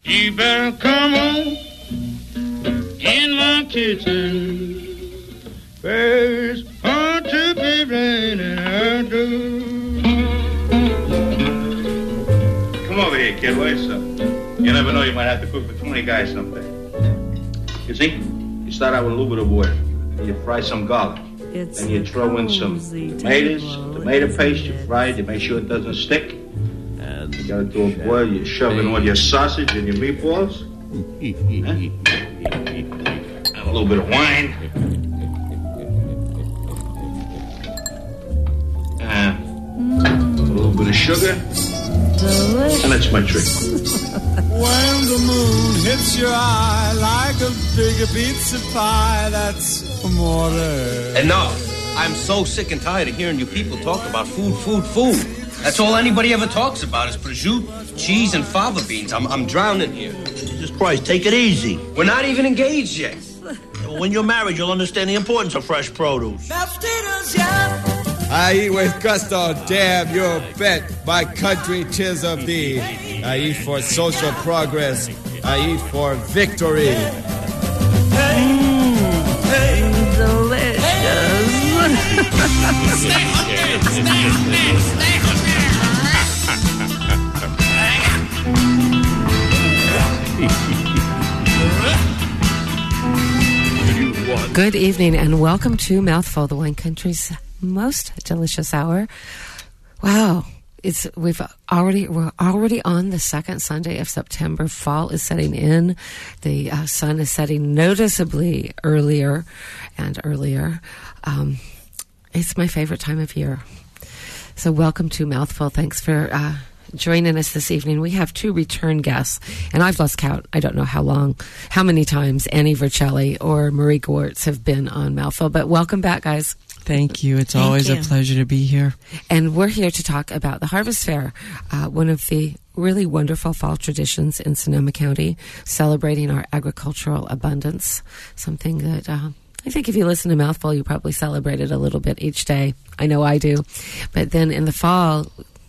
You better come on in my kitchen. There's hard to be raining out do. Come over here, kid. What's up? You never know, you might have to cook for 20 guys someday. You see? You start out with a little bit of water. You fry some garlic. Then you throw in some tomatoes, tomato paste. You fry it. You make sure it doesn't stick. And you got it to a boil. You shove in all your sausage and your meatballs. And a little bit of wine. And a little bit of sugar. Delicious. And that's my trick. When the moon hits your eye like a big pizza pie, that's amore. Enough. I'm so sick and tired of hearing you people talk about food. That's all anybody ever talks about is prosciutto, cheese, and fava beans. I'm drowning here. Jesus Christ, take it easy. We're not even engaged yet. When you're married, you'll understand the importance of fresh produce. I eat with gusto, damn you bet. My country, 'tis of thee. I eat for social progress. I eat for victory. Delicious. Stay hungry. Good evening and welcome to Mouthful, the wine country's most delicious hour. Wow. We're already on the second Sunday of September. Fall is setting in. The sun is setting noticeably earlier and earlier. It's my favorite time of year. So welcome to Mouthful. Thanks for joining us this evening. We have two return guests, and I've lost count. I don't know how many times Annie Vercelli or Marie Gwartz have been on Mouthful, but welcome back, guys. Thank you. It's always a pleasure to be here. And we're here to talk about the Harvest Fair, one of the really wonderful fall traditions in Sonoma County, celebrating our agricultural abundance, something that I think if you listen to Mouthful, you probably celebrate it a little bit each day. I know I do. But then in the fall,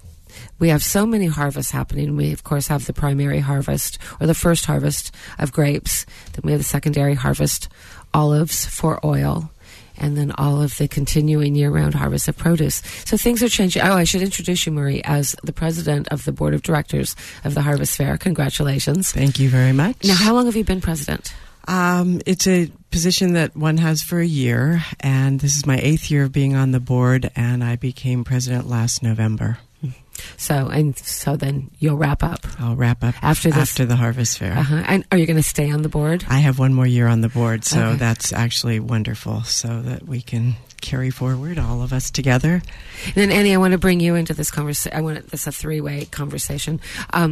we have so many harvests happening. We, of course, have the primary harvest, or the first harvest of grapes. Then we have the secondary harvest, olives for oil, and then all of the continuing year-round harvest of produce. So things are changing. Oh, I should introduce you, Marie, as the president of the board of directors of the Harvest Fair. Congratulations. Thank you very much. Now, how long have you been president? It's a position that one has for a year, and this is my 8th year of being on the board, and I became president last November. So then you'll wrap up. I'll wrap up after the Harvest Fair. And are you going to stay on the board? I have one more year on the board, so that's actually wonderful, so that we can carry forward, all of us together. And then, Annie, I want to bring you into this conversation. I want this a three-way conversation.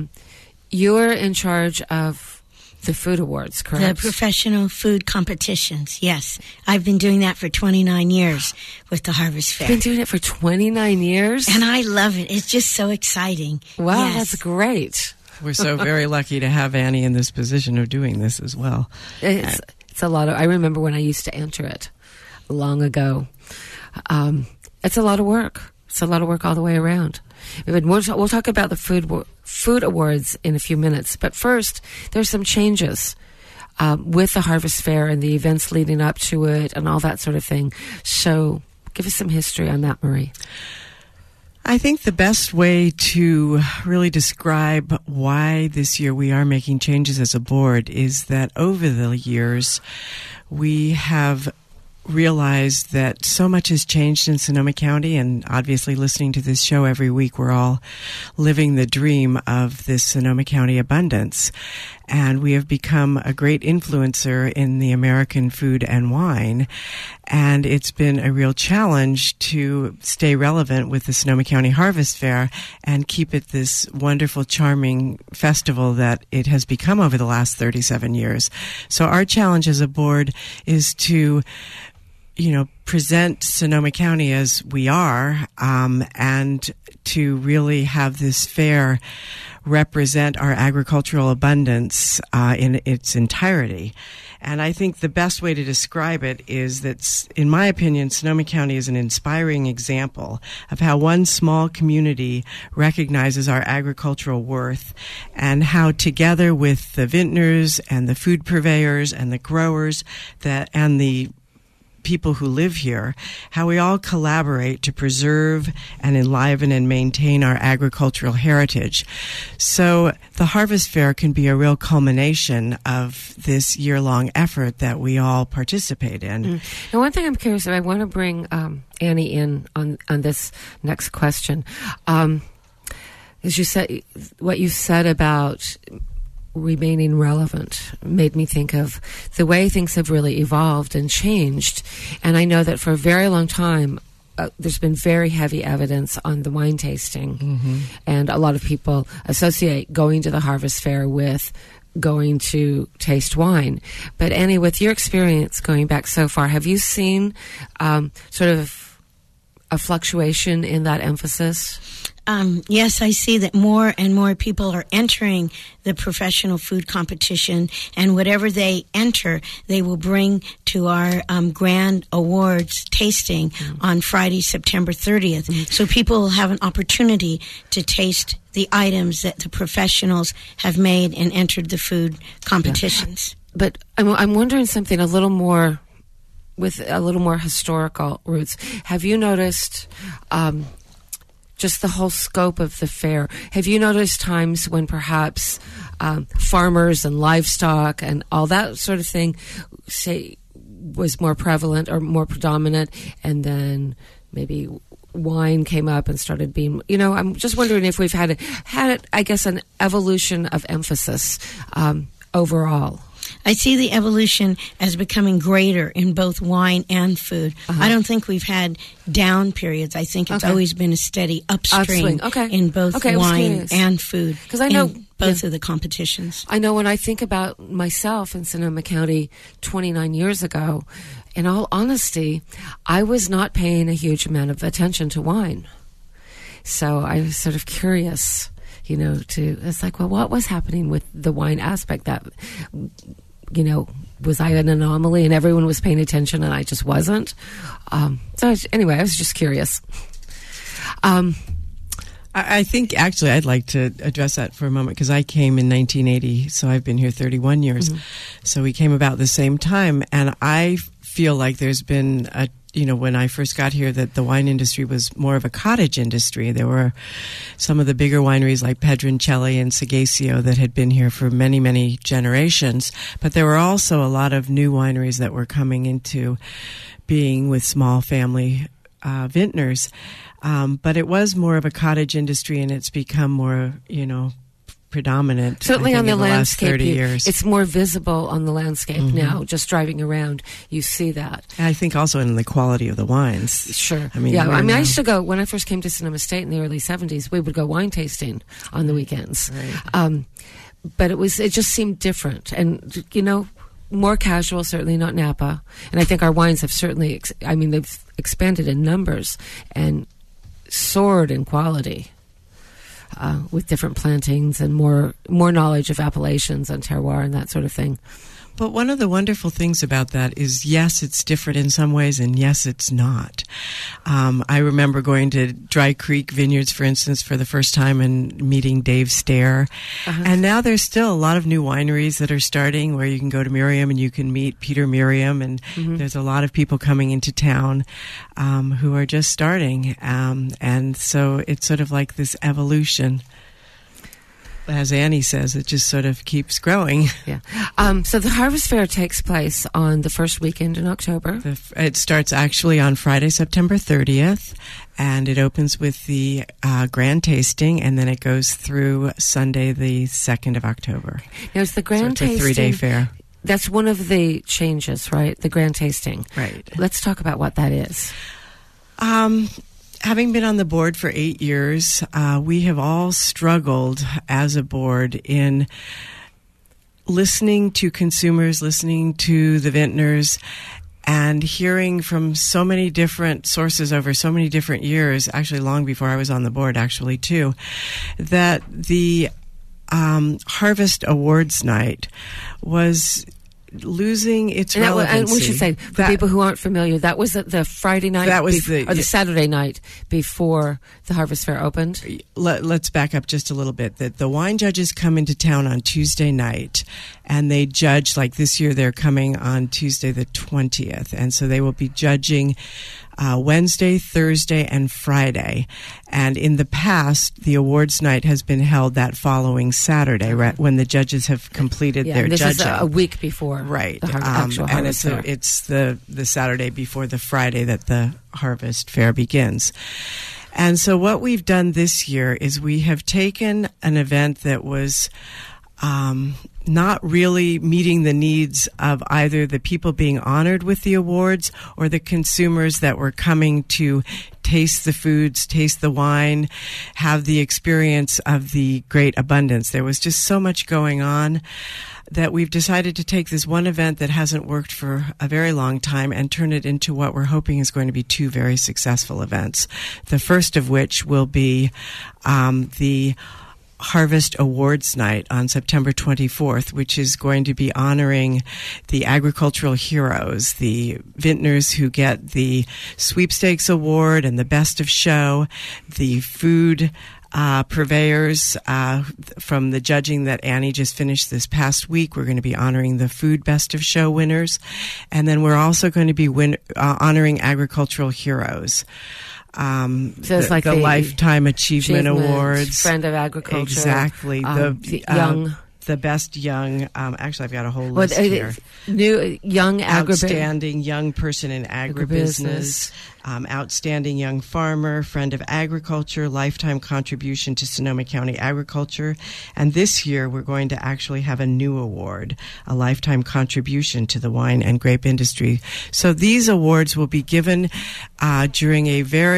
You're in charge of the food awards, correct? The professional food competitions, yes. I've been doing that for 29 years with the Harvest Fair. You've been doing it for 29 years? And I love it. It's just so exciting. Wow, yes. That's great. We're so very lucky to have Annie in this position of doing this as well. It's a lot of, I remember when I used to enter it long ago. It's a lot of work. It's a lot of work all the way around. We'll talk about the food awards in a few minutes, but first, there's some changes with the Harvest Fair and the events leading up to it and all that sort of thing. So give us some history on that, Marie. I think the best way to really describe why this year we are making changes as a board is that over the years, we have realized that so much has changed in Sonoma County, and obviously listening to this show every week, we're all living the dream of this Sonoma County abundance. And we have become a great influencer in the American food and wine. And it's been a real challenge to stay relevant with the Sonoma County Harvest Fair and keep it this wonderful, charming festival that it has become over the last 37 years. So our challenge as a board is to present Sonoma County as we are, and to really have this fair represent our agricultural abundance in its entirety. And I think the best way to describe it is that, in my opinion, Sonoma County is an inspiring example of how one small community recognizes our agricultural worth, and how together with the vintners and the food purveyors and the growers and the people who live here, how we all collaborate to preserve and enliven and maintain our agricultural heritage. So the Harvest Fair can be a real culmination of this year-long effort that we all participate in. Now, one thing I'm curious about, I want to bring Annie in on this next question. As you said, what you said about remaining relevant made me think of the way things have really evolved and changed. And I know that for a very long time, there's been very heavy evidence on the wine tasting. And a lot of people associate going to the Harvest Fair with going to taste wine. But Annie, with your experience going back so far, have you seen sort of a fluctuation in that emphasis? Yes, I see that more and more people are entering the professional food competition, and whatever they enter, they will bring to our grand awards tasting on Friday, September 30th. So people will have an opportunity to taste the items that the professionals have made and entered the food competitions. Yeah. But I'm wondering something a little more, with a little more historical roots. Have you noticed just the whole scope of the fair? Have you noticed times when perhaps farmers and livestock and all that sort of thing, say, was more prevalent or more predominant, and then maybe wine came up and started being, I'm just wondering if we've had, I guess, an evolution of emphasis overall. I see the evolution as becoming greater in both wine and food. I don't think we've had down periods. I think it's always been a steady upstream in both wine and food. Because I know both of the competitions. I know when I think about myself in Sonoma County 29 years ago, in all honesty, I was not paying a huge amount of attention to wine. So I was sort of curious, it's like, well, what was happening with the wine aspect that, was I an anomaly and everyone was paying attention and I just wasn't? So anyway, I was just curious. I think actually I'd like to address that for a moment, because I came in 1980, so I've been here 31 years. So we came about the same time, and I feel like there's been when I first got here, that the wine industry was more of a cottage industry. There were some of the bigger wineries like Pedroncelli and Sagacio that had been here for many, many generations. But there were also a lot of new wineries that were coming into being with small family vintners. But it was more of a cottage industry, and it's become more, predominant. Certainly on the landscape, 30 years. It's more visible on the landscape now. Just driving around, you see that. And I think also in the quality of the wines. Sure. I used to go, when I first came to Sonoma State in the early 70s, we would go wine tasting on the weekends. Right. But it just seemed different. And, more casual, certainly not Napa. And I think our wines have certainly, they've expanded in numbers and soared in quality. With different plantings and more knowledge of appellations and terroir and that sort of thing. But one of the wonderful things about that is, yes, it's different in some ways, and yes, it's not. I remember going to Dry Creek Vineyards, for instance, for the first time and meeting Dave Stair. And now there's still a lot of new wineries that are starting, where you can go to Miriam and you can meet Peter Miriam, and there's a lot of people coming into town who are just starting. And so it's sort of like this evolution. As Annie says, it just sort of keeps growing. Yeah. So the Harvest Fair takes place on the first weekend in October. It starts actually on Friday, September 30th, and it opens with the grand tasting, and then it goes through Sunday, the 2nd of October. Now, it's the grand tasting. It's a 3-day fair. That's one of the changes, right? The grand tasting. Right. Let's talk about what that is. Having been on the board for 8 years, we have all struggled as a board in listening to consumers, listening to the vintners, and hearing from so many different sources over so many different years, actually long before I was on the board, actually, too, that the Harvest Awards Night was losing its relevancy. And we should say, for people who aren't familiar, that was the Friday night, or the Saturday night before the Harvest Fair opened. Let's back up just a little bit. That the wine judges come into town on Tuesday night, and they judge, like this year they're coming on Tuesday the 20th, and so they will be judging Wednesday, Thursday, and Friday. And in the past, the awards night has been held that following Saturday, right, when the judges have completed their this judging. Is a week before, right? The actual Harvest Fair. It's the Saturday before the Friday that the Harvest Fair begins. And so what we've done this year is we have taken an event that was not really meeting the needs of either the people being honored with the awards or the consumers that were coming to taste the foods, taste the wine, have the experience of the great abundance. There was just so much going on that we've decided to take this one event that hasn't worked for a very long time and turn it into what we're hoping is going to be two very successful events. The first of which will be the Harvest Awards Night on September 24th, which is going to be honoring the agricultural heroes, the vintners who get the Sweepstakes Award and the Best of Show, the food purveyors from the judging that Annie just finished this past week. We're going to be honoring the Food Best of Show winners, and then we're also going to be honoring agricultural heroes. So it's like the Lifetime Achievement Awards, Friend of Agriculture, exactly. The young, the best young. Actually, I've got a whole list here. New young outstanding young person in agribusiness, outstanding young farmer, Friend of Agriculture, lifetime contribution to Sonoma County agriculture, and this year we're going to actually have a new award, a lifetime contribution to the wine and grape industry. So these awards will be given during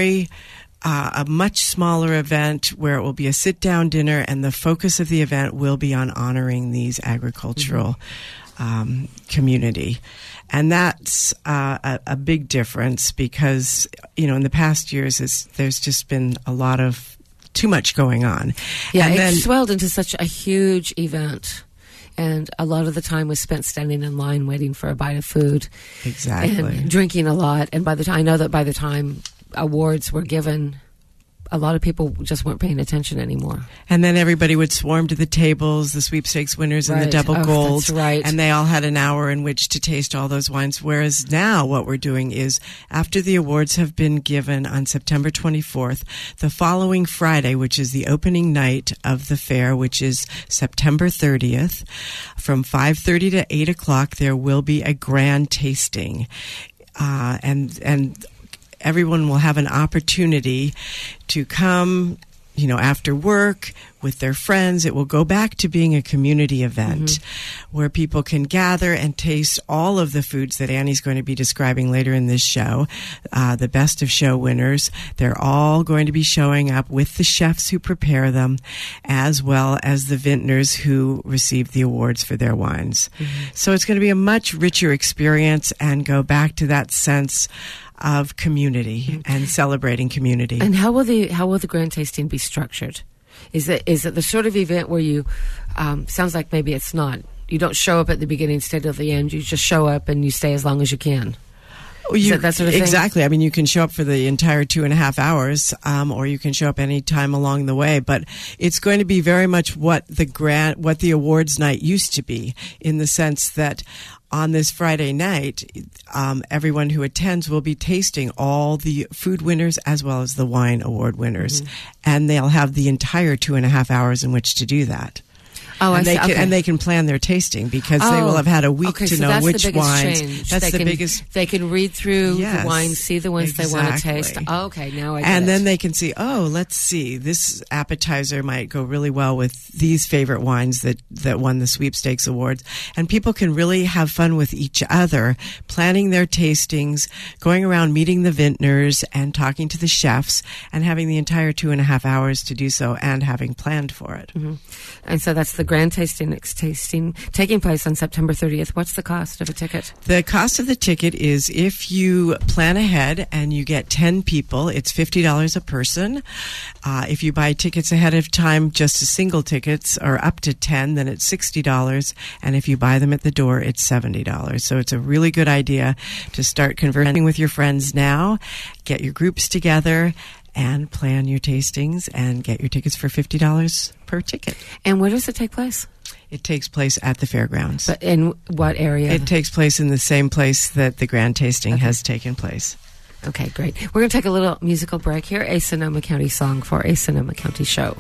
a much smaller event where it will be a sit-down dinner, and the focus of the event will be on honoring these agricultural community. And that's a big difference because, in the past years, there's just been too much going on. Yeah, and it swelled into such a huge event. And a lot of the time was spent standing in line waiting for a bite of food. Exactly. And drinking a lot. And I know that by the time awards were given, a lot of people just weren't paying attention anymore. And then everybody would swarm to the tables, the sweepstakes winners and the double golds. That's right. And they all had an hour in which to taste all those wines. Whereas now what we're doing is, after the awards have been given on September 24th, the following Friday, which is the opening night of the fair, which is September 30th, from 5:30 to 8 o'clock, there will be a grand tasting. And everyone will have an opportunity to come, after work with their friends. It will go back to being a community event where people can gather and taste all of the foods that Annie's going to be describing later in this show, the Best of Show winners. They're all going to be showing up with the chefs who prepare them, as well as the vintners who receive the awards for their wines. So it's going to be a much richer experience and go back to that sense of community and celebrating community. And how will the grand tasting be structured? Is it the sort of event where you sounds like maybe it's not. You don't show up at the beginning, stay till the end. You just show up and you stay as long as you can. That sort of thing? Exactly. I mean, you can show up for the entire 2.5 hours, or you can show up any time along the way. But it's going to be very much what the awards night used to be, in the sense that on this Friday night, everyone who attends will be tasting all the food winners as well as the wine award winners, and they'll have the entire 2.5 hours in which to do that. Oh, and they can plan their tasting because they will have had a week to know which wines. Change. That's the biggest. They can read through the wines, see the ones they want to taste. Oh, okay, now I get And it. then they can see, let's see, this appetizer might go really well with these favorite wines that won the Sweepstakes Awards. And people can really have fun with each other, planning their tastings, going around meeting the vintners and talking to the chefs, and having the entire 2.5 hours to do so and having planned for it. And so that's the Grand Tasting taking place on September 30th. What's the cost of a ticket? The cost of the ticket is, if you plan ahead and you get 10 people, it's $50 a person. If you buy tickets ahead of time, just a single tickets, or up to 10, then it's $60. And if you buy them at the door, it's $70. So it's a really good idea to start conversing with your friends now, get your groups together, and plan your tastings and get your tickets for $50 per ticket. And where does it take place? It takes place at the fairgrounds. But in what area? It takes place in the same place that the Grand Tasting has taken place. Okay, great. We're going to take a little musical break here. A Sonoma County song for a Sonoma County show.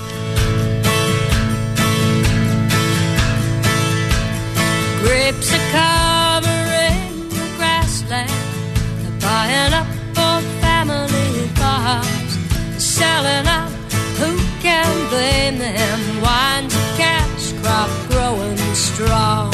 Grapes are covering the grassland, they're buying up old family farms, they're selling out, who can blame them? Wine's a cash crop growing strong.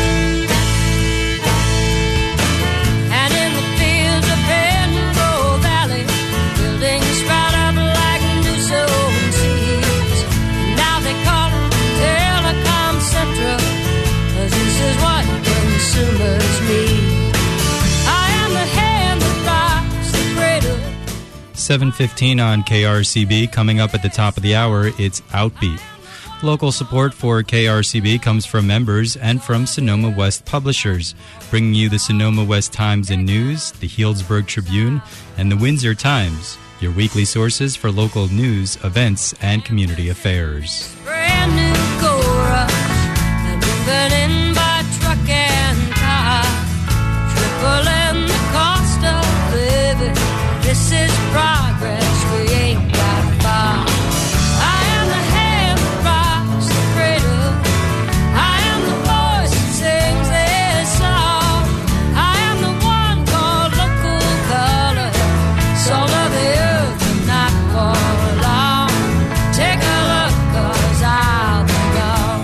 And in the fields of Benbow Valley, buildings sprout up like new sown seeds. Now they call it Telecom Central, 'cause this is what consumers need. I am the hand that rocks the cradle. 7:15 on KRCB. Coming up at the top of the hour, it's Outbeat. Local support for KRCB comes from members and from Sonoma West publishers, bringing you the Sonoma West Times and News, the Healdsburg Tribune, and the Windsor Times, your weekly sources for local news, events, and community affairs. Brand new Cora, and moving in by truck and car, tripling the cost of living. This is progress, we ain't got far. I am the hand that rocks the cradle, I am the voice that sings this song, I am the one called local color, salt of the earth and not for long. Take a look, 'cause I'll be gone.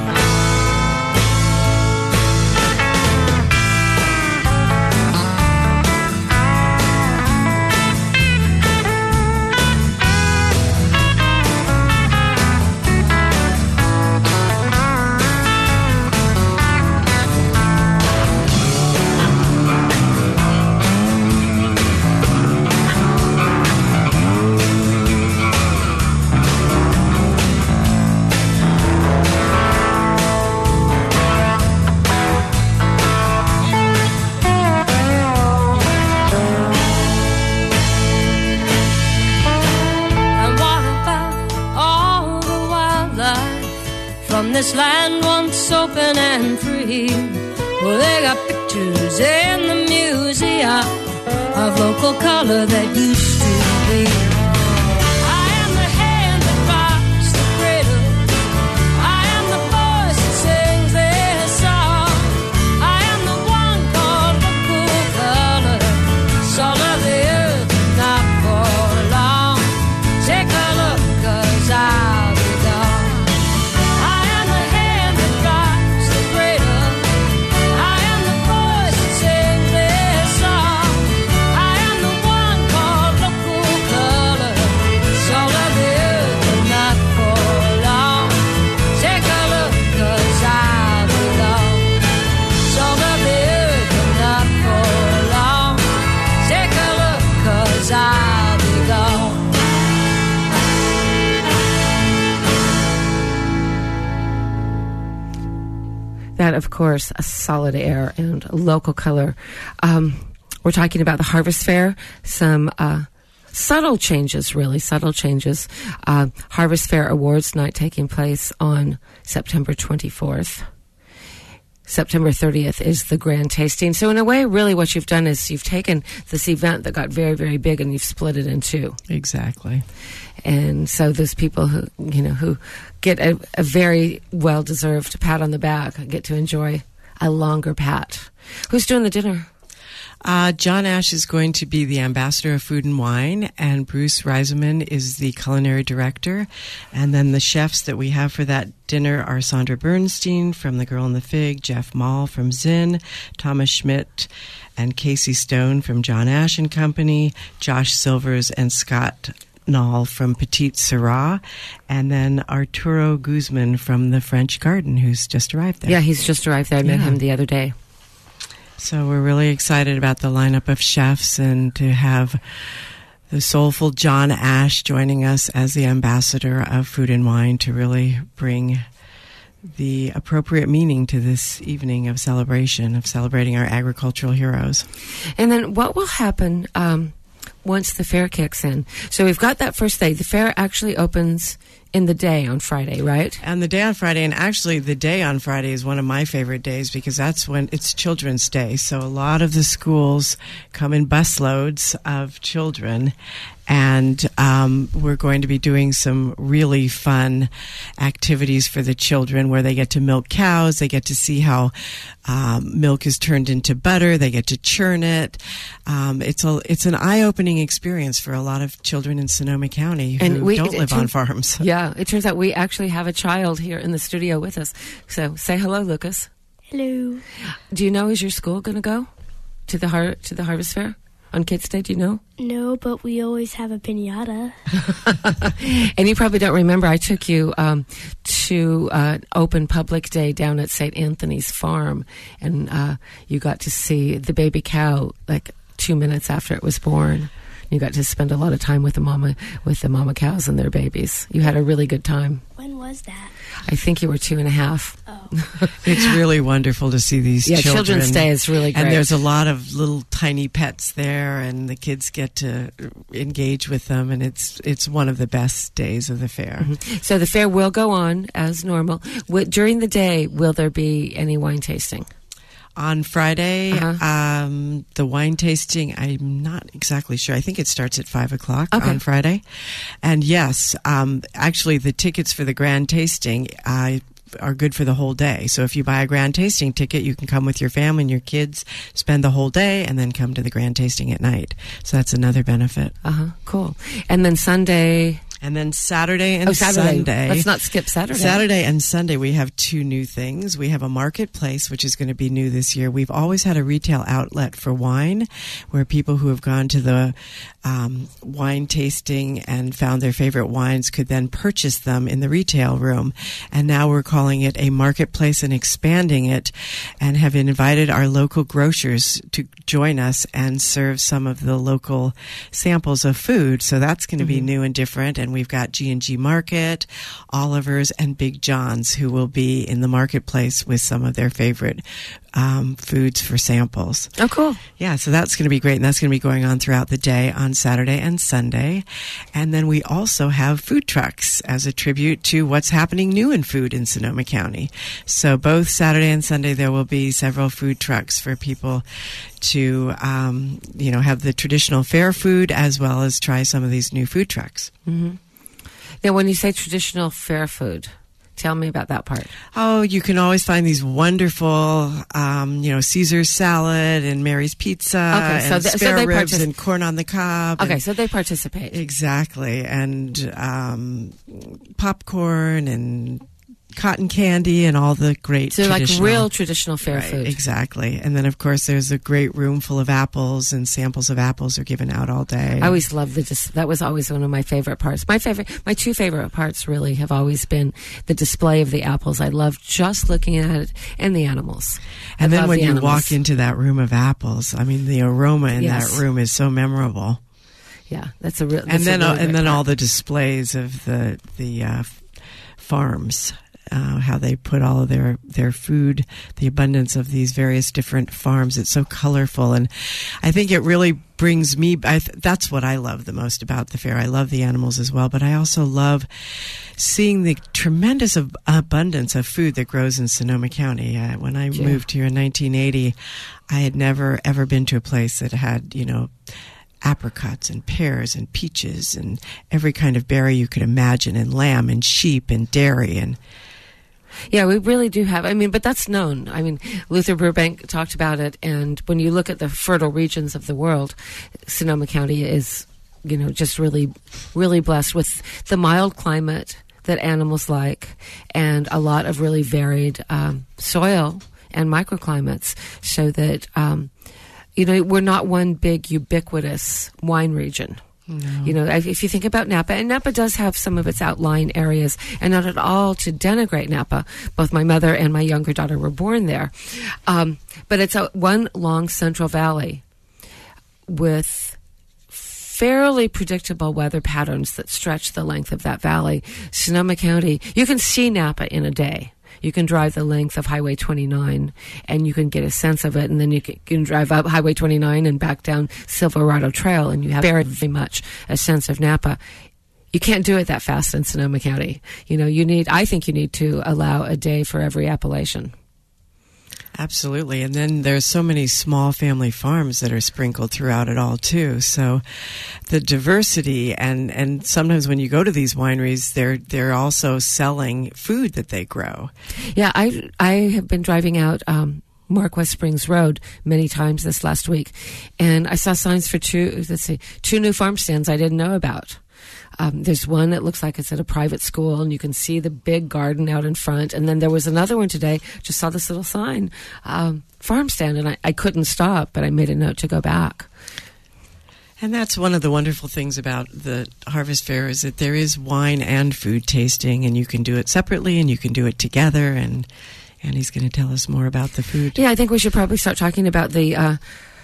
And what about all the wildlife from this land once open and free? Well, they got pictures in the museum of local color that used to be. I am the hand that rocks the cradle, I am the voice that sings this song, I am the one called local color, salt of the earth, not for long. Take a look, 'cause I'll be gone. I am the hand that rocks the cradle, I am the voice that sings this song, I am the one called local color, salt of the earth, not for long. Take a look, 'cause I'll be gone. Salt of the earth, not for long. Take a look, 'cause I'll be gone. That, of course, a Solid Air and local color. We're talking about the Harvest Fair. Some subtle changes, really subtle changes. Harvest Fair Awards Night taking place on September 24th. September 30th is the Grand Tasting. So in a way, really what you've done is you've taken this event that got very, very big and you've split it in two. Exactly. And so those people who, who get a very well-deserved pat on the back get to enjoy a longer pat. Who's doing the dinner? John Ash is going to be the ambassador of food and wine, and Bruce Reiseman is the culinary director. And then the chefs that we have for that dinner are Sandra Bernstein from The Girl and the Fig, Jeff Mall from Zinn, Thomas Schmidt and Casey Stone from John Ash and Company, Josh Silvers and Scott Nall from Petite Syrah, and then Arturo Guzman from the French Garden, who's just arrived there. Yeah, he's just arrived there. I met him the other day. So we're really excited about the lineup of chefs and to have the soulful John Ash joining us as the ambassador of Food and Wine to really bring the appropriate meaning to this evening of celebration, of celebrating our agricultural heroes. And then what will happen once the fair kicks in? So we've got that first day. The fair actually opens in the day on Friday, right? And the day on Friday, and actually the day on Friday is one of my favorite days because that's when it's Children's Day. So a lot of the schools come in busloads of children, and we're going to be doing some really fun activities for the children where they get to milk cows, they get to see how milk is turned into butter, they get to churn it. It's an eye-opening experience for a lot of children in Sonoma County who don't live on farms. Yeah, it turns out we actually have a child here in the studio with us. So say hello, Lucas. Hello. Do you know, is your school going to go to the Harvest Fair on Kids Day? Do you know? No, but we always have a piñata. And you probably don't remember, I took you to Open Public Day down at St. Anthony's Farm, and you got to see the baby cow like 2 minutes after it was born. You got to spend a lot of time with the mama cows and their babies. You had a really good time. When was that? I think you were 2.5. Oh. It's really wonderful to see these children. Children's Day is really great. And there's a lot of little tiny pets there, and the kids get to engage with them, and it's one of the best days of the fair. Mm-hmm. So the fair will go on as normal. During the day, will there be any wine tasting? On Friday, the wine tasting, I'm not exactly sure. I think it starts at 5 o'clock on Friday. And yes, actually the tickets for the grand tasting are good for the whole day. So if you buy a grand tasting ticket, you can come with your family and your kids, spend the whole day, and then come to the grand tasting at night. So that's another benefit. Cool. And then Sunday... And then Saturday and Sunday. Let's not skip Saturday. Saturday and Sunday, we have 2 new things. We have a marketplace, which is going to be new this year. We've always had a retail outlet for wine, where people who have gone to the wine tasting and found their favorite wines could then purchase them in the retail room. And now we're calling it a marketplace and expanding it, and have invited our local grocers to join us and serve some of the local samples of food. So that's going to be new and different. And we've got G&G Market, Oliver's, and Big John's who will be in the marketplace with some of their favorite foods for samples. Oh, cool. Yeah, so that's going to be great, and that's going to be going on throughout the day on Saturday and Sunday. And then we also have food trucks as a tribute to what's happening new in food in Sonoma County. So both Saturday and Sunday there will be several food trucks for people to have the traditional fair food as well as try some of these new food trucks. Mm-hmm. Now, when you say traditional fair food, tell me about that part. Oh, you can always find these wonderful, Caesar's salad and Mary's pizza and spare ribs and corn on the cob. Okay, so they participate. Exactly. And popcorn and cotton candy and all the great like real traditional fair food. Exactly. And then, of course, there's a great room full of apples, and samples of apples are given out all day. I always loved that was always one of my favorite parts. My 2 favorite parts really have always been the display of the apples. I love just looking at it, and the animals. And then when you walk into that room of apples, I mean, the aroma in that room is so memorable. Yeah, that's a real. And then all the displays of the farms. How they put all of their food, the abundance of these various different farms. It's so colorful, and I think it really brings me. That's what I love the most about the fair. I love the animals as well, but I also love seeing the tremendous abundance of food that grows in Sonoma County. When I moved here in 1980, I had never ever been to a place that had apricots and pears and peaches and every kind of berry you could imagine, and lamb and sheep and dairy and. Yeah, we really do have. I mean, but that's known. I mean, Luther Burbank talked about it, and when you look at the fertile regions of the world, Sonoma County is, just really, really blessed with the mild climate that animals like, and a lot of really varied soil and microclimates, so that, we're not one big ubiquitous wine region. No. You know, if you think about Napa, and Napa does have some of its outlying areas, and not at all to denigrate Napa. Both my mother and my younger daughter were born there. But it's one long central valley with fairly predictable weather patterns that stretch the length of that valley. Sonoma County, you can see Napa in a day. You can drive the length of Highway 29 and you can get a sense of it, and then you can drive up Highway 29 and back down Silverado Trail, and you have very, very much a sense of Napa. You can't do it that fast in Sonoma County. You know, I think you need to allow a day for every appellation. Absolutely. And then there's so many small family farms that are sprinkled throughout it all too. So the diversity, and sometimes when you go to these wineries, they're also selling food that they grow. Yeah, I have been driving out Mark West Springs Road many times this last week, and I saw signs for two new farm stands I didn't know about. There's one that looks like it's at a private school, and you can see the big garden out in front. And then there was another one today, just saw this little sign, farm stand, and I couldn't stop, but I made a note to go back. And that's one of the wonderful things about the Harvest Fair, is that there is wine and food tasting, and you can do it separately and you can do it together, and he's going to tell us more about the food. Yeah, I think we should probably start talking about the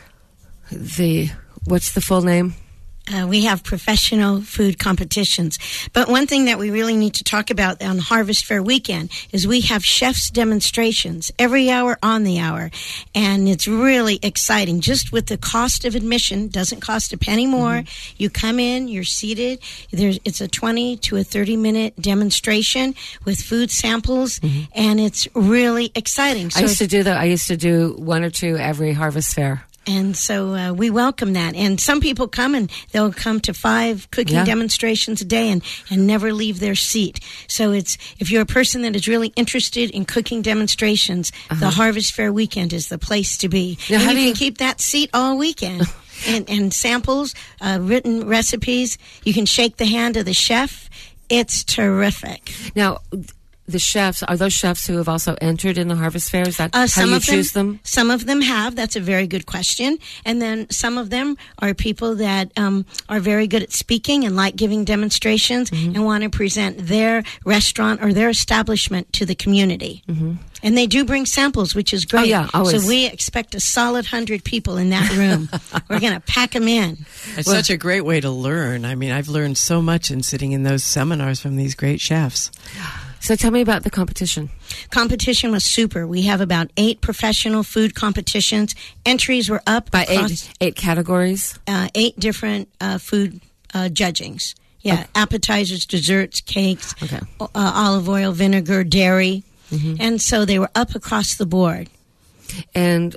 what's the full name? We have professional food competitions. But one thing that we really need to talk about on Harvest Fair weekend is we have chefs demonstrations every hour on the hour. And it's really exciting. Just with the cost of admission, doesn't cost a penny more. Mm-hmm. You come in, you're seated. It's a 20 to a 30-minute demonstration with food samples, mm-hmm. and it's really exciting. So I used to do one or two every Harvest Fair. And so we welcome that. And some people come, and they'll come to 5 cooking demonstrations a day and never leave their seat. So if you're a person that is really interested in cooking demonstrations, the Harvest Fair weekend is the place to be. Now, and you can keep that seat all weekend. and samples, written recipes. You can shake the hand of the chef. It's terrific. Now, the chefs, are those chefs who have also entered in the Harvest Fair? Is that how you choose them? Some of them have. That's a very good question. And then some of them are people that are very good at speaking and like giving demonstrations, mm-hmm. and want to present their restaurant or their establishment to the community. Mm-hmm. And they do bring samples, which is great. Oh, yeah, always. So we expect a solid 100 people in that room. We're going to pack them in. It's such a great way to learn. I mean, I've learned so much in sitting in those seminars from these great chefs. So tell me about the competition. Competition was super. We have about 8 professional food competitions. Entries were up by 8 categories. 8 different food judgings. Yeah, okay. Appetizers, desserts, cakes, olive oil, vinegar, dairy, mm-hmm. and so they were up across the board. And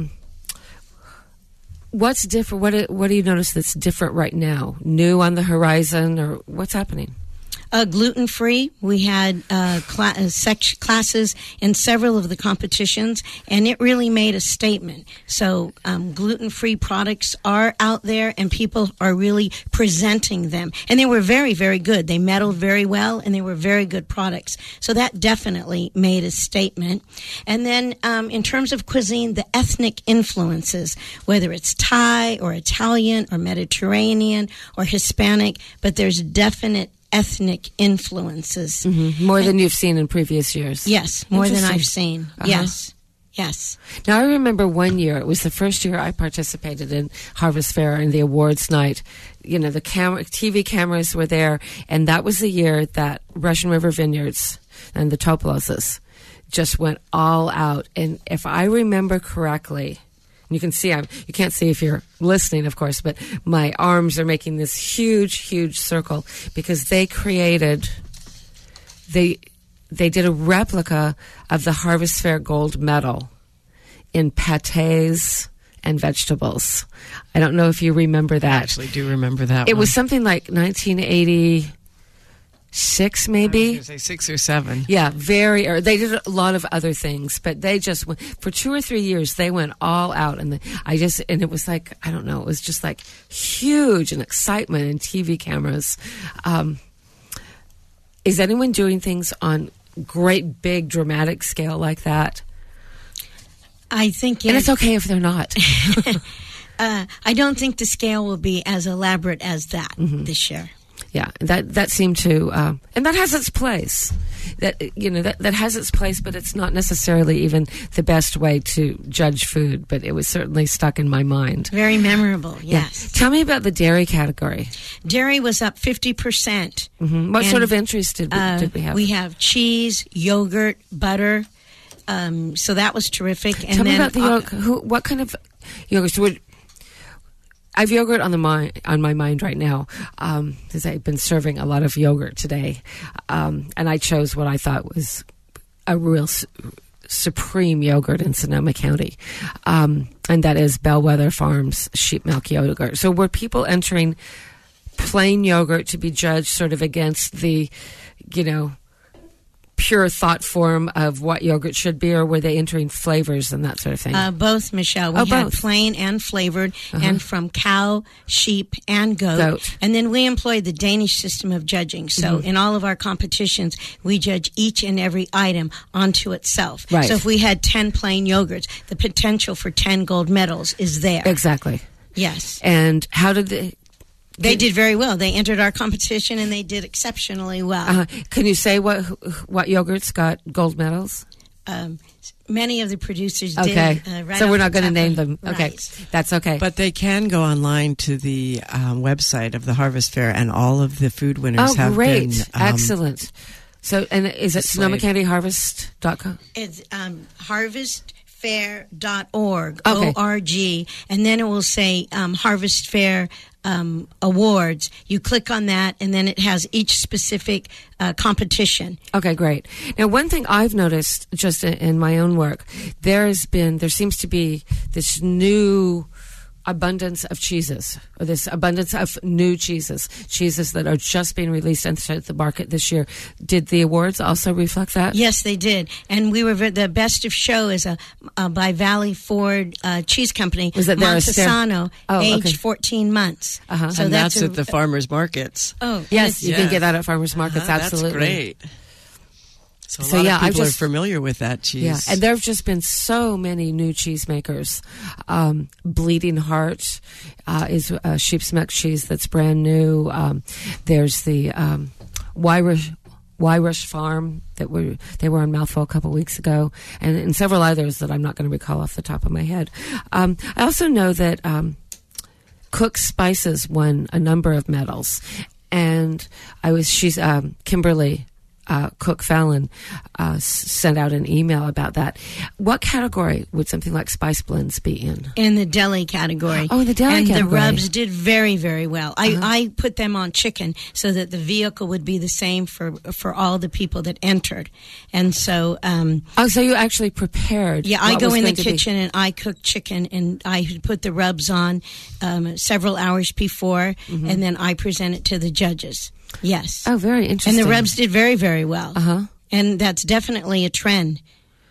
what's different? What do you notice that's different right now? New on the horizon, or what's happening? Gluten-free. We had classes in several of the competitions, and it really made a statement. So gluten-free products are out there, and people are really presenting them. And they were very, very good. They medaled very well, and they were very good products. So that definitely made a statement. And then in terms of cuisine, the ethnic influences, whether it's Thai or Italian or Mediterranean or Hispanic, but there's definite ethnic influences. Mm-hmm. More than you've seen in previous years. Yes, more than I've seen. Yes. Now, I remember one year, it was the first year I participated in Harvest Fair and the awards night. You know, the TV cameras were there, and that was the year that Russian River Vineyards and the Topoloses just went all out. And if I remember correctly, you can see, you can't see if you're listening, of course, but my arms are making this huge, huge circle because they did a replica of the Harvest Fair Gold Medal in pâtés and vegetables. I don't know if you remember that. I actually do remember that It one. was something like 1986, maybe. I was going to say 6 or 7. Yeah, they did a lot of other things, but they just went, for 2 or 3 years, they went all out, and it was like, I don't know, it was just like huge and excitement and TV cameras. Is anyone doing things on great, big, dramatic scale like that? I think, and it's okay if they're not. I don't think the scale will be as elaborate as that this year. Yeah, that seemed to, and that has its place. That has its place, but it's not necessarily even the best way to judge food. But it was certainly stuck in my mind. Very memorable. Yes. Yeah. Tell me about the dairy category. Dairy was up 50%. What sort of entries did we have? We have cheese, yogurt, butter. So that was terrific. And Tell me about the yogurt. What kind of yogurts? I have yogurt on my mind right now, because I've been serving a lot of yogurt today, and I chose what I thought was a real supreme yogurt in Sonoma County, and that is Bellwether Farms sheep milk yogurt. So were people entering plain yogurt to be judged sort of against the, pure thought form of what yogurt should be, or were they entering flavors and that sort of thing? Both, Michelle. We had plain and flavored, and from cow, sheep, and goat. And then we employed the Danish system of judging. So in all of our competitions, we judge each and every item onto itself. Right. So if we had 10 plain yogurts, the potential for 10 gold medals is there. Exactly. Yes. And how did they did very well. They entered our competition, and they did exceptionally well. Can you say what yogurts got gold medals? Many of the producers did. Okay, so we're not going to name them. Right. Okay, that's okay. But they can go online to the website of the Harvest Fair, and all of the food winners have been... Excellent. So, and is it SonomaCountyHarvest.com? It's harvestfair.org, okay. O-R-G, and then it will say Harvest Fair Awards. You click on that, and then it has each specific competition. Okay, great. Now, one thing I've noticed just in my own work, there seems to be this new abundance of cheeses, or this abundance of new cheeses that are just being released into the market this year. Did the awards also reflect that? Yes, they did. And we were the best of show is by Valley Ford Cheese Company. Was it Montesano, aged 14 months. So and that's at the farmers markets. Oh, yes, you can get that at farmers markets. Absolutely, that's great. So a lot of people are familiar with that cheese. Yeah, and there have just been so many new cheesemakers. Bleeding Heart is a sheep's milk cheese that's brand new. There's the Wyrush Farm they were on Mouthful a couple weeks ago, and several others that I'm not going to recall off the top of my head. I also know that Cook Spices won a number of medals, and she's Kimberly Cook Fallon sent out an email about that. What category would something like Spice Blends be in? In the deli category. Oh, the deli category. And the rubs did very, very well. I put them on chicken so that the vehicle would be the same for all the people that entered. And so... so you actually prepared. Yeah, I go in the kitchen and I cook chicken, and I put the rubs on several hours before, and then I present it to the judges. Yes. Oh, very interesting. And the rubs did very, very well. And that's definitely a trend.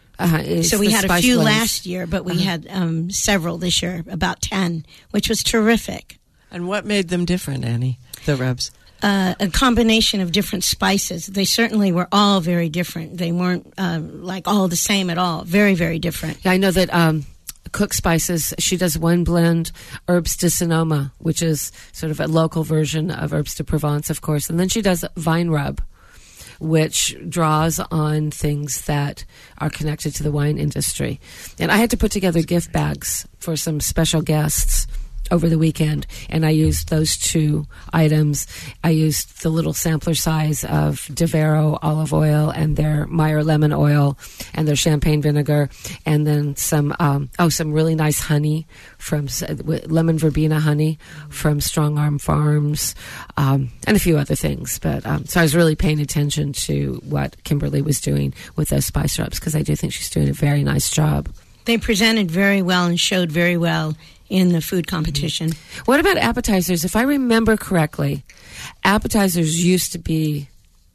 So we had a few last year, but we had several this year, about 10, which was terrific. And what made them different, Annie, the rubs? A combination of different spices. They certainly were all very different. They weren't like all the same at all. Very, very different. Yeah, I know that... Cook Spices, she does one blend, Herbes de Sonoma, which is sort of a local version of Herbes de Provence, of course. And then she does Vine Rub, which draws on things that are connected to the wine industry. And I had to put together gift bags for some special guests over the weekend, and I used those two items. I used the little sampler size of Devero olive oil and their Meyer lemon oil and their champagne vinegar, and then some really nice honey from lemon verbena honey from Strong Arm Farms, and a few other things. But so I was really paying attention to what Kimberly was doing with those spice rubs, because I do think she's doing a very nice job. They presented very well and showed very well in the food competition. What about appetizers? If I remember correctly, appetizers used to be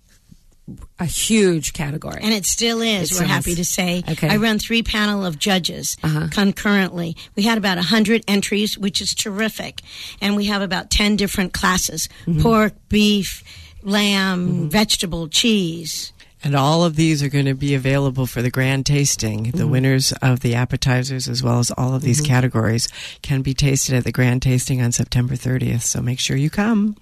a huge category. And it still is, we're happy to say. Okay. I run 3 panel of judges concurrently. We had about 100 entries, which is terrific. And we have about 10 different classes. Pork, beef, lamb, vegetable, cheese. And all of these are going to be available for the grand tasting. The winners of the appetizers, as well as all of these categories, can be tasted at the grand tasting on September 30th. So make sure you come.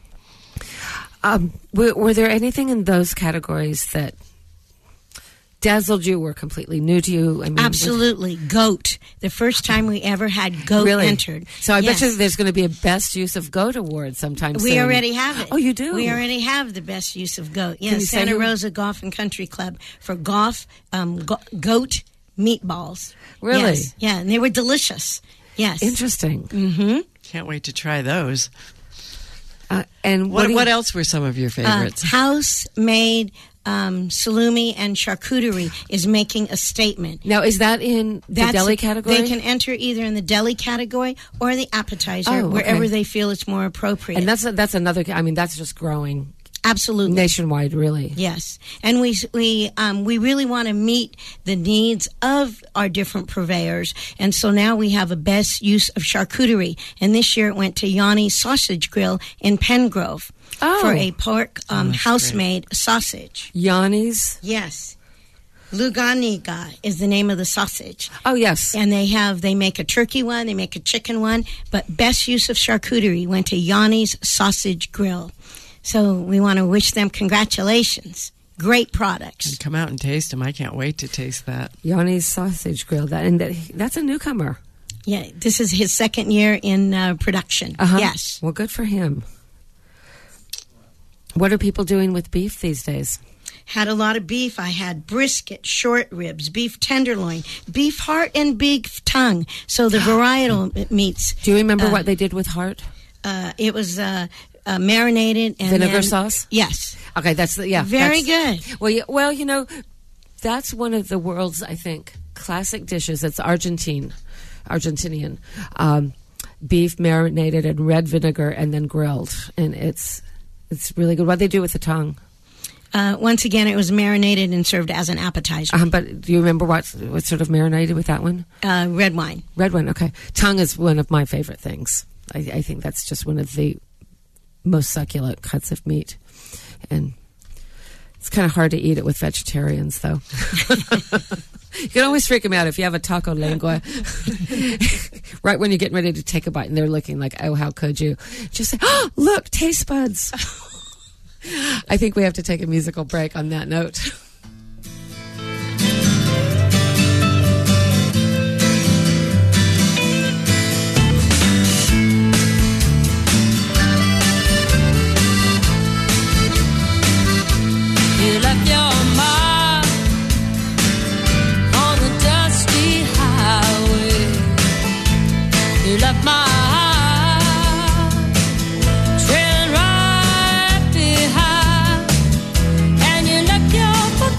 Were there anything in those categories that dazzled you, were completely new to you? I mean, absolutely. Goat. The first time we ever had goat entered. So I bet you there's going to be a best use of goat award sometime soon. We already have it. Oh, you do? We already have the best use of goat. Yes, Santa Rosa Golf and Country Club for golf, goat meatballs. Really? Yes. Yeah, and they were delicious. Yes. Interesting. Mm-hmm. Can't wait to try those. And what else were some of your favorites? House-made salumi and charcuterie is making a statement. Now, is that in the deli category? They can enter either in the deli category or the appetizer, wherever they feel it's more appropriate. And that's another. I mean, that's just growing. Absolutely. Nationwide, really. Yes. And we really want to meet the needs of our different purveyors. And so now we have a best use of charcuterie. And this year it went to Yanni's Sausage Grill in Pengrove for a pork house-made sausage. Yanni's? Yes. Luganiga is the name of the sausage. Oh, yes. And they make a turkey one, they make a chicken one, but best use of charcuterie went to Yanni's Sausage Grill. So we want to wish them congratulations. Great products. And come out and taste them. I can't wait to taste that. Yanni's Sausage Grill. That's a newcomer. Yeah, this is his second year in production. Yes. Well, good for him. What are people doing with beef these days? Had a lot of beef. I had brisket, short ribs, beef tenderloin, beef heart, and beef tongue. So the varietal meats. Do you remember what they did with heart? It was marinated and vinegar sauce. Yes. Okay, very good. Well, you know, that's one of the world's, I think, classic dishes. It's Argentinian beef marinated in red vinegar and then grilled, and it's really good. What they do with the tongue? Once again, it was marinated and served as an appetizer. But do you remember what sort of marinated with that one? Red wine. Red wine. Okay, tongue is one of my favorite things. I think that's just one of the most succulent cuts of meat, and it's kind of hard to eat it with vegetarians, though. You can always freak them out if you have a taco lengua right when you're getting ready to take a bite, and they're looking like, "Oh, how could you?" Just say, "Oh, look, taste buds." I think we have to take a musical break on that note. You left your mark on the dusty highway. You left my heart trailing right behind, and you left your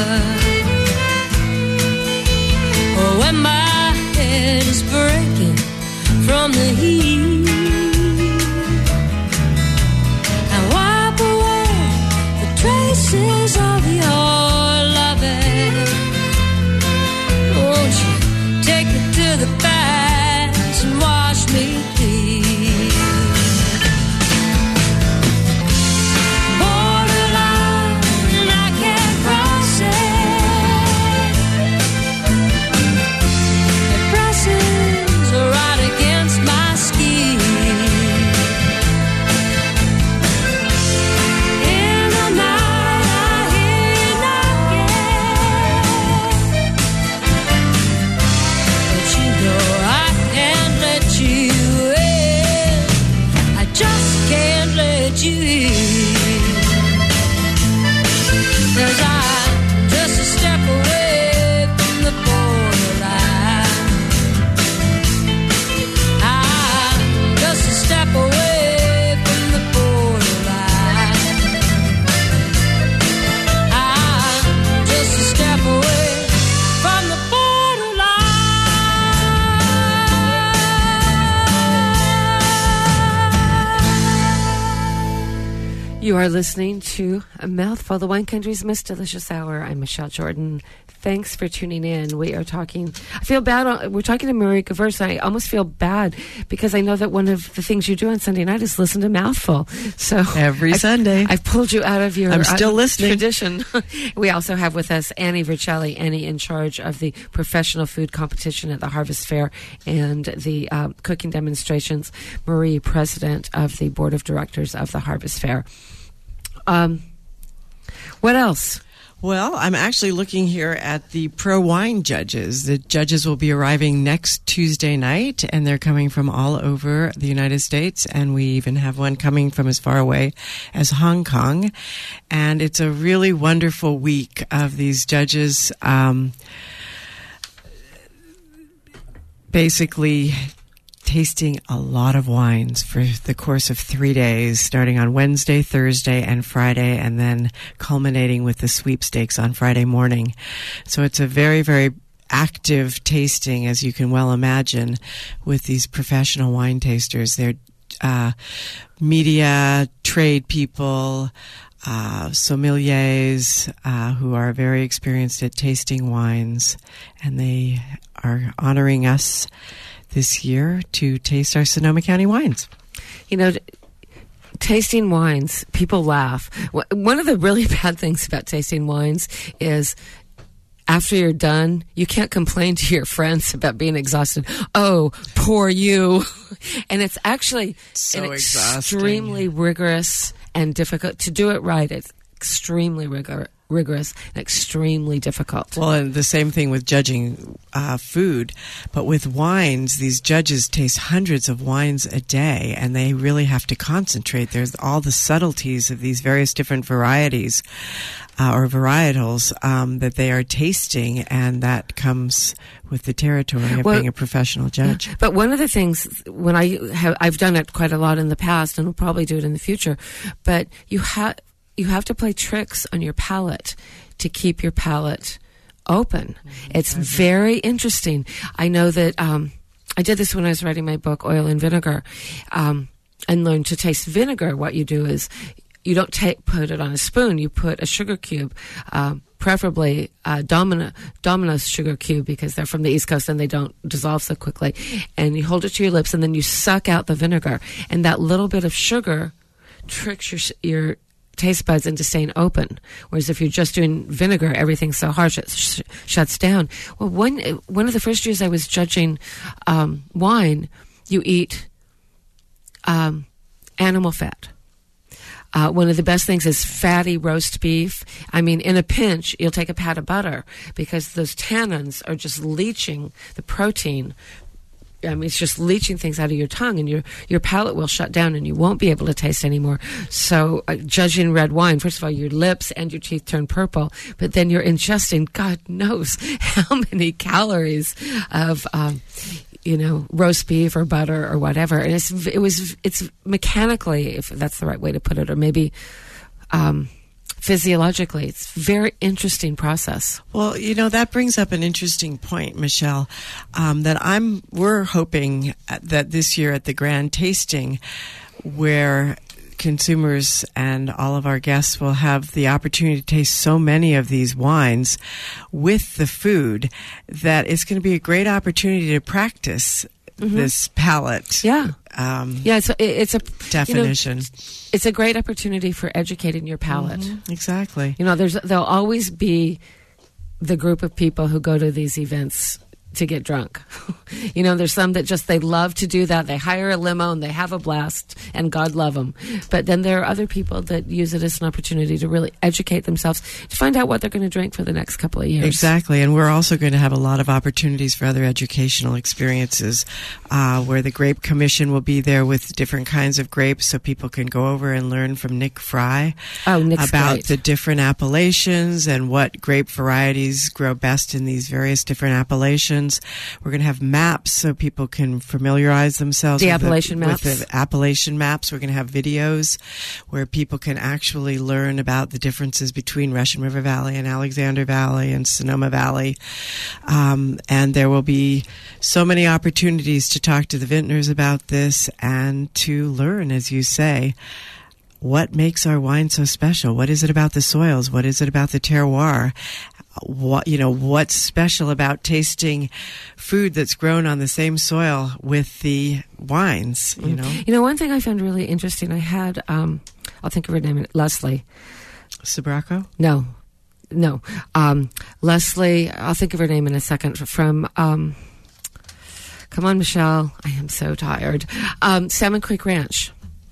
Oh, when my head is breaking from the heat, and wipe away the traces of your loving. Won't you take me to the past and wash me clean? Cause I'm just a step away from the borderline. I'm just a step away from the borderline. I'm just a step away from the borderline. You are listening to A Mouthful, the Wine Country's most delicious hour. I'm Michelle Jordan. Thanks for tuning in. We are talking, I feel bad, we're talking to Marie Geverse. I almost feel bad because I know that one of the things you do on Sunday night is listen to Mouthful. So every Sunday. I've pulled you out of your I'm still listening. Tradition. We also have with us Annie Vercelli. Annie in charge of the professional food competition at the Harvest Fair and the cooking demonstrations. Marie, president of the board of directors of the Harvest Fair. What else? Well, I'm actually looking here at the pro wine judges. The judges will be arriving next Tuesday night, and they're coming from all over the United States, and we even have one coming from as far away as Hong Kong. And it's a really wonderful week of these judges basically tasting a lot of wines for the course of 3 days, starting on Wednesday, Thursday, and Friday, and then culminating with the sweepstakes on Friday morning. So it's a very, very active tasting, as you can well imagine, with these professional wine tasters. They're media, trade people, sommeliers who are very experienced at tasting wines, and they are honoring us this year to taste our Sonoma County wines. You know, tasting wines, people laugh. One of the really bad things about tasting wines is after you're done, you can't complain to your friends about being exhausted. Oh, poor you. And it's actually so extremely rigorous and difficult. To do it right, it's extremely rigorous and extremely difficult. Well, and the same thing with judging food. But with wines, these judges taste hundreds of wines a day, and they really have to concentrate. There's all the subtleties of these various different varieties or varietals that they are tasting, and that comes with the territory of being a professional judge. Yeah. But one of the things, when I've done it quite a lot in the past, and will probably do it in the future, but you have to play tricks on your palate to keep your palate open. It's very interesting. I know that I did this when I was writing my book, Oil and Vinegar, and learned to taste vinegar. What you do is you don't put it on a spoon. You put a sugar cube, preferably Domino's sugar cube, because they're from the East Coast and they don't dissolve so quickly. And you hold it to your lips, and then you suck out the vinegar. And that little bit of sugar tricks your taste buds into staying open. Whereas if you're just doing vinegar, everything's so harsh it shuts down. Well, one of the first years I was judging wine, you eat animal fat. One of the best things is fatty roast beef. I mean, in a pinch, you'll take a pat of butter because those tannins are just leaching the protein. I mean, it's just leaching things out of your tongue, and your palate will shut down, and you won't be able to taste anymore. So, judging red wine, first of all, your lips and your teeth turn purple, but then you're ingesting God knows how many calories of roast beef or butter or whatever. And it's mechanically, if that's the right way to put it, or maybe physiologically. It's a very interesting process. Well, you know, that brings up an interesting point, Michelle, that we're hoping that this year at the Grand Tasting, where consumers and all of our guests will have the opportunity to taste so many of these wines with the food, that it's going to be a great opportunity to practice this palate. Yeah. It's a definition. It's a great opportunity for educating your palate. Exactly. You know, there'll always be the group of people who go to these events to get drunk. You know, there's some that just, they love to do that. They hire a limo and they have a blast, and God love them. But then there are other people that use it as an opportunity to really educate themselves, to find out what they're going to drink for the next couple of years. Exactly. And we're also going to have a lot of opportunities for other educational experiences, where the Grape Commission will be there with different kinds of grapes, so people can go over and learn from Nick Fry about the different appellations and what grape varieties grow best in these various different appellations. We're going to have maps so people can familiarize themselves with the appellation maps. We're going to have videos where people can actually learn about the differences between Russian River Valley and Alexander Valley and Sonoma Valley. And there will be so many opportunities to talk to the vintners about this and to learn, as you say, what makes our wine so special. What is it about the soils? What is it about the terroir? What's special about tasting food that's grown on the same soil with the wines, you know? You know, one thing I found really interesting, I had, I'll think of her name, Leslie. Sabraco? No. Leslie, I'll think of her name in a second, from, come on, Michelle, I am so tired. Salmon Creek Ranch.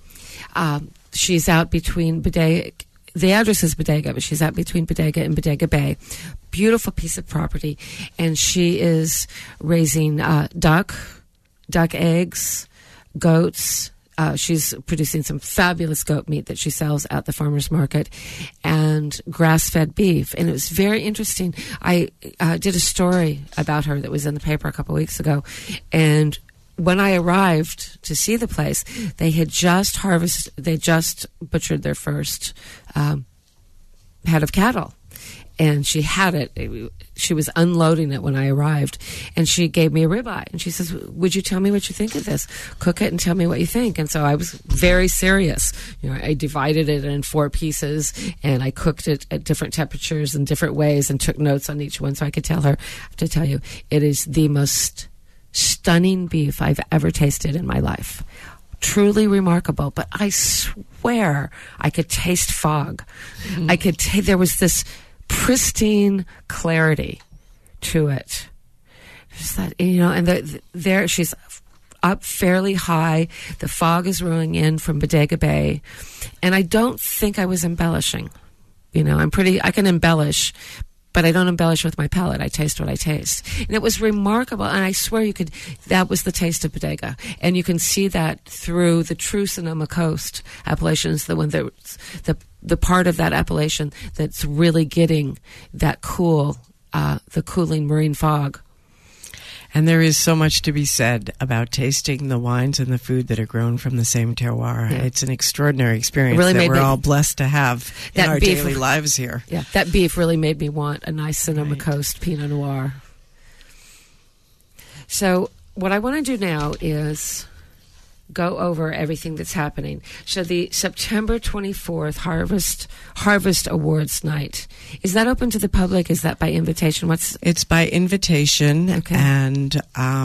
She's out between Bodega. The address is Bodega, but she's out between Bodega and Bodega Bay. Beautiful piece of property. And she is raising duck eggs, goats. She's producing some fabulous goat meat that she sells at the farmer's market, and grass-fed beef. And it was very interesting. I did a story about her that was in the paper a couple weeks ago. And when I arrived to see the place, they had just butchered their first head of cattle. And she had it. She was unloading it when I arrived. And she gave me a ribeye. And she says, would you tell me what you think of this? Cook it and tell me what you think. And so I was very serious. You know, I divided it in 4 pieces, and I cooked it at different temperatures and different ways and took notes on each one so I could tell her. I have to tell you, it is the most stunning beef I've ever tasted in my life. Truly remarkable, but I swear I could taste fog. I could there was this pristine clarity to it. Just that, you know, and there she's up fairly high. The fog is rolling in from Bodega Bay, and I don't think I was embellishing. You know, I can embellish, but I don't embellish with my palate. I taste what I taste. And it was remarkable. And I swear that was the taste of Bodega. And you can see that through the true Sonoma Coast appellations, the one that, the part of that appellation that's really getting that the cooling marine fog. And there is so much to be said about tasting the wines and the food that are grown from the same terroir. Yeah. It's an extraordinary experience that we're all blessed to have in our daily lives here. Yeah, that beef really made me want a nice Sonoma Coast Pinot Noir. So what I want to do now is go over everything that's happening. So the September 24th Harvest Awards night, is that open to the public? Is that by invitation? It's by invitation, okay. And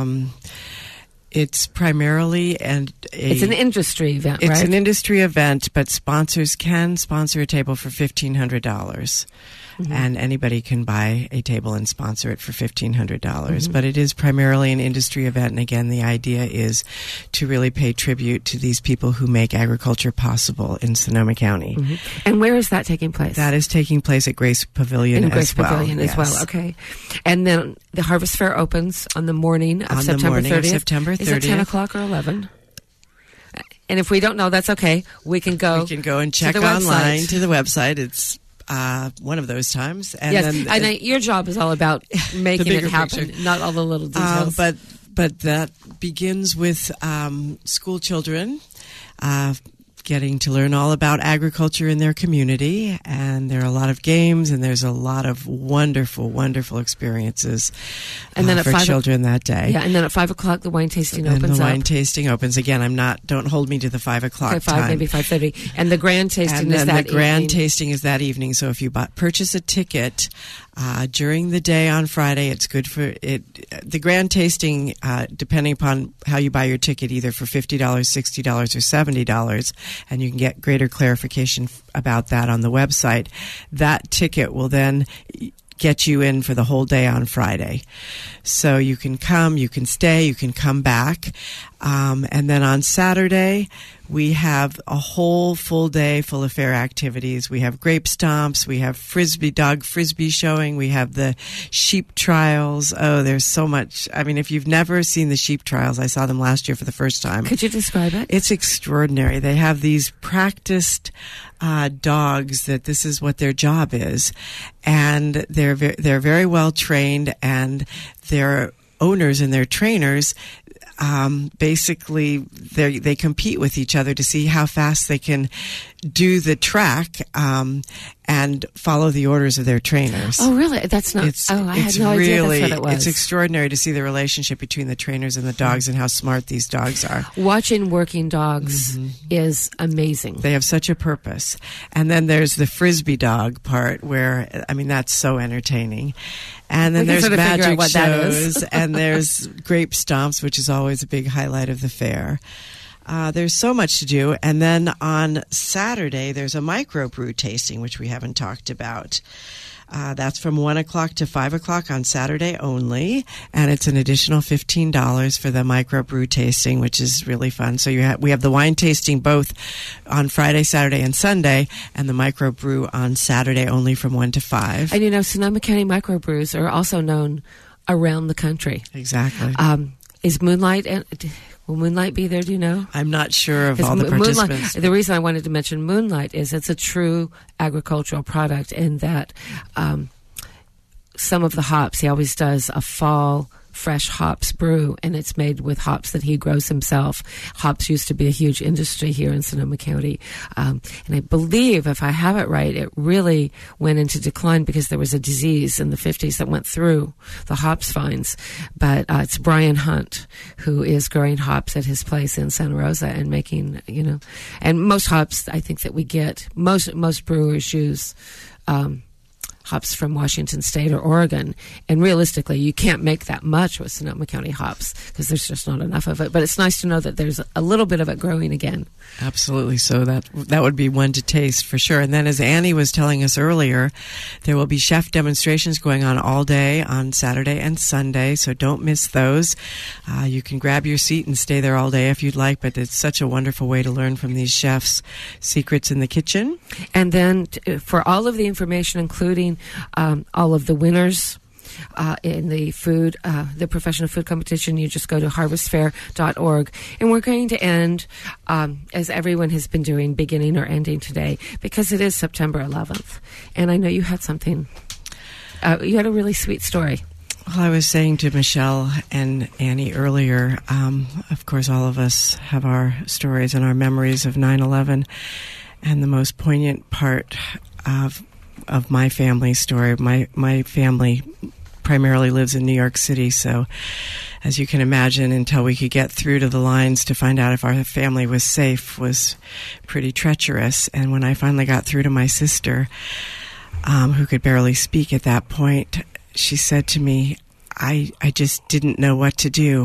it's primarily it's an industry event, right? It's an industry event, but sponsors can sponsor a table for $1,500. Mm-hmm. And anybody can buy a table and sponsor it for $1,500. Mm-hmm. But it is primarily an industry event. And again, the idea is to really pay tribute to these people who make agriculture possible in Sonoma County. Mm-hmm. And where is that taking place? That is taking place at Grace Pavilion as well. Yes. Okay. And then the Harvest Fair opens on the morning of September 30th. Is it 10 o'clock or 11? And if we don't know, that's okay. We can go and check online to the website. It's one of those times. And yes, and your job is all about making it happen, not all the little details. But that begins with school children getting to learn all about agriculture in their community. And there are a lot of games, and there's a lot of wonderful, wonderful experiences and then at for children that day. Yeah, and then at 5 o'clock, the wine tasting opens the up. wine tasting opens. Again, don't hold me to the 5 o'clock okay, 5, time. maybe 5:30. And the grand tasting is that the grand evening. tasting is that evening. So if you purchase a ticket during the day on Friday, it's good for it. The grand tasting, depending upon how you buy your ticket, either for $50, $60, or $70, and you can get greater clarification about that on the website. That ticket will then get you in for the whole day on Friday. So you can come, you can stay, you can come back. And then on Saturday, we have a whole full day full of fair activities. We have grape stomps, we have dog frisbee showing, we have the sheep trials. Oh, there's so much. I mean, if you've never seen the sheep trials, I saw them last year for the first time. Could you describe it? It's extraordinary. They have these practiced dogs that this is what their job is, and they're very well trained, and their owners and their trainers basically they compete with each other to see how fast they can do the track and follow the orders of their trainers. Oh, really? That's not. I had no idea that's what it was. It's extraordinary to see the relationship between the trainers and the dogs and how smart these dogs are. Watching working dogs is amazing. They have such a purpose. And then there's the frisbee dog part where, I mean, that's so entertaining. And then there's magic shows, and there's grape stomps, which is always a big highlight of the fair. There's so much to do. And then on Saturday, there's a microbrew tasting, which we haven't talked about. That's from 1 o'clock to 5 o'clock on Saturday only, and it's an additional $15 for the microbrew tasting, which is really fun. So we have the wine tasting both on Friday, Saturday, and Sunday, and the microbrew on Saturday only from 1 to 5. And Sonoma County microbrews are also known around the country. Exactly. Is Moonlight... Will Moonlight be there, do you know? I'm not sure of all the participants. The reason I wanted to mention Moonlight is it's a true agricultural product in that some of the hops, he always does a fall fresh hops brew, and it's made with hops that he grows himself. Hops used to be a huge industry here in Sonoma County. And I believe, if I have it right, it really went into decline because there was a disease in the 50s that went through the hops vines. But it's Brian Hunt who is growing hops at his place in Santa Rosa and making, and most hops I think that we get, most brewers use hops from Washington State or Oregon, and realistically you can't make that much with Sonoma County hops because there's just not enough of it, but it's nice to know that there's a little bit of it growing again. Absolutely. So that would be one to taste for sure. And then, as Annie was telling us earlier, there will be chef demonstrations going on all day on Saturday and Sunday, so don't miss those. You can grab your seat and stay there all day if you'd like, but it's such a wonderful way to learn from these chefs' secrets in the kitchen. And then for all of the information, including all of the winners in the the professional food competition, you just go to harvestfair.org. And we're going to end, as everyone has been doing, beginning or ending today, because it is September 11th. And I know you had something, you had a really sweet story. Well, I was saying to Michelle and Annie earlier, of course, all of us have our stories and our memories of 9/11. And the most poignant part of my family's story, my family primarily lives in New York City, so as you can imagine, until we could get through to the lines to find out if our family was safe was pretty treacherous. And when I finally got through to my sister, who could barely speak at that point, she said to me, I just didn't know what to do.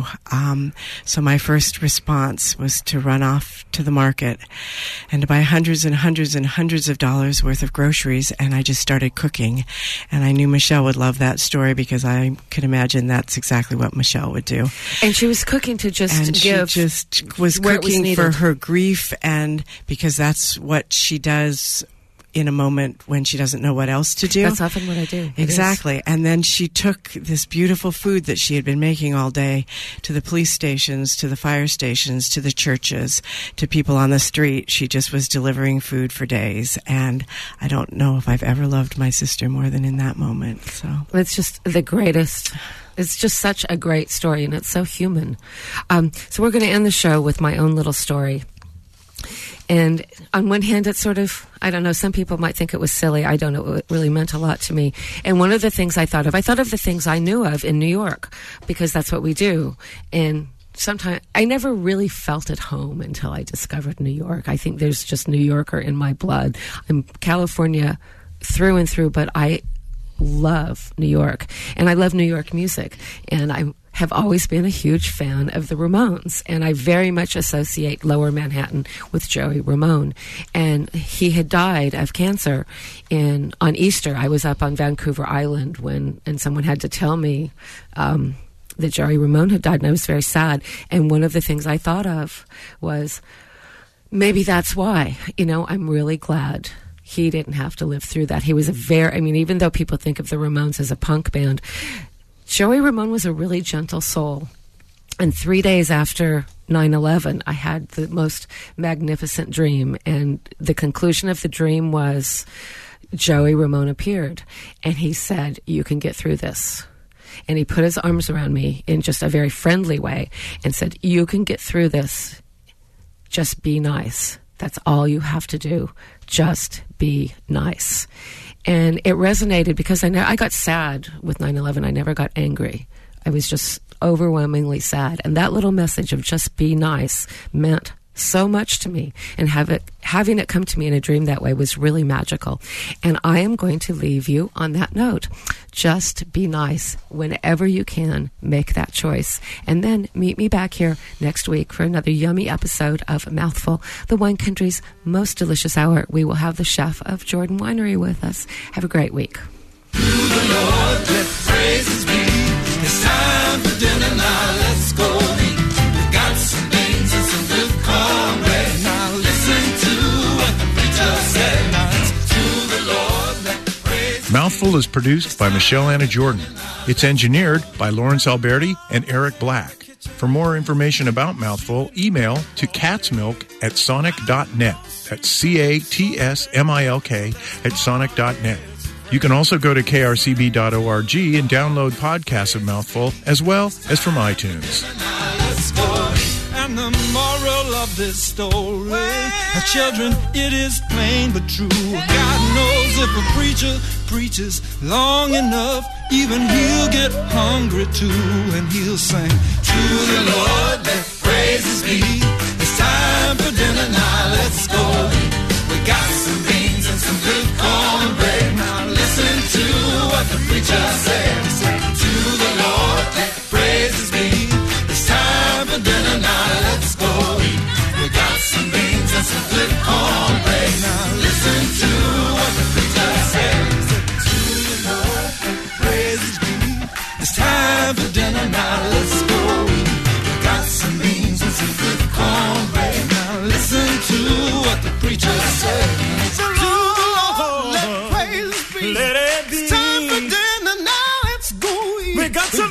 So my first response was to run off to the market and to buy hundreds and hundreds and hundreds of dollars worth of groceries, and I just started cooking. And I knew Michelle would love that story because I could imagine that's exactly what Michelle would do. And she was cooking to give. She just was cooking for her grief, and because that's what she does in a moment when she doesn't know what else to do. That's often what I do. Exactly. And then she took this beautiful food that she had been making all day to the police stations, to the fire stations, to the churches, to people on the street. She just was delivering food for days. And I don't know if I've ever loved my sister more than in that moment. So it's just the greatest. It's just such a great story, and it's so human. So we're going to end the show with my own little story. And on one hand, it's sort of, I don't know, some people might think it was silly. I don't know. It really meant a lot to me. And one of the things I thought of the things I knew of in New York, because that's what we do. And sometimes I never really felt at home until I discovered New York. I think there's just New Yorker in my blood. I'm California through and through, but I love New York, and I love New York music, and I have always been a huge fan of the Ramones, and I very much associate Lower Manhattan with Joey Ramone. And he had died of cancer on Easter. I was up on Vancouver Island and someone had to tell me that Joey Ramone had died, and I was very sad. And one of the things I thought of was, maybe that's why, I'm really glad he didn't have to live through that. He was even though people think of the Ramones as a punk band, Joey Ramone was a really gentle soul. And 3 days after 9/11, I had the most magnificent dream. And the conclusion of the dream was Joey Ramone appeared. And he said, "You can get through this." And he put his arms around me in just a very friendly way and said, "You can get through this. Just be nice. That's all you have to do. Just be nice." And it resonated because I got sad with 9/11. I never got angry. I was just overwhelmingly sad. And that little message of just be nice meant so much to me. And having it come to me in a dream that way was really magical. And I am going to leave you on that note. Just be nice. Whenever you can, make that choice. And then meet me back here next week for another yummy episode of Mouthful, the wine country's most delicious hour. We will have the chef of Jordan Winery with us. Have a great week. To the Lord, let praises be. It's time for dinner now. Let's go eat. We got some beans and some good cornbread. Now listen to what the preacher said. Now it's to the Lord, let praises. Mouthful is produced by Michelle Anna Jordan. It's engineered by Lawrence Alberti and Eric Black. For more information about Mouthful, email to catsmilk@sonic.net. That's CATSMILK @sonic.net. You can also go to krcb.org and download podcasts of Mouthful, as well as from iTunes. And the moral of this story, children, it is plain but true. God knows if a preacher preaches long enough, even he'll get hungry too, and he'll sing, to the Lord, let praises be. It's time for dinner now, let's go eat. We got some beans and some good cornbread. Now listen to what the preacher says. To the Lord, let praises be. It's time for dinner now, let's go eat. We got some beans and some good cornbread. Now listen to what the preacher says. To the Lord, let praises be. It's time for dinner now, let's go eat. We got some beans and some good cornbread. Now listen to what the preacher says. To the Lord, let praises be. Let it be. It's time for dinner now, let's go eat. We got some